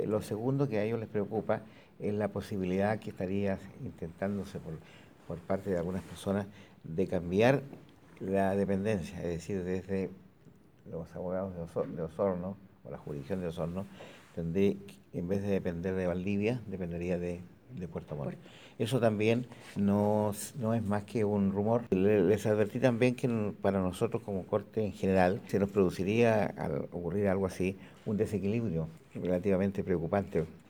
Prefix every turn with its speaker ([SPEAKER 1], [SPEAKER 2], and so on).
[SPEAKER 1] Lo segundo que a ellos les preocupa es la posibilidad que estaría intentándose por parte de algunas personas de cambiar la dependencia, es decir, desde los abogados de Osorno, o la jurisdicción de Osorno, en vez de depender de Valdivia, dependería de Puerto Montt. Eso también no es más que un rumor. Les advertí también que para nosotros como Corte en general se nos produciría, al ocurrir algo así, un desequilibrio relativamente preocupante.